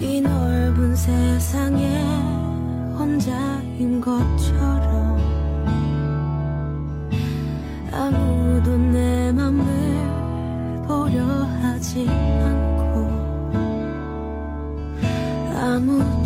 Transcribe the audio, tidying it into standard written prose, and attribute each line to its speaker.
Speaker 1: 이 넓은 세상에 혼자인 것처럼 아무도 내 맘을 보려 하지 않고 아무도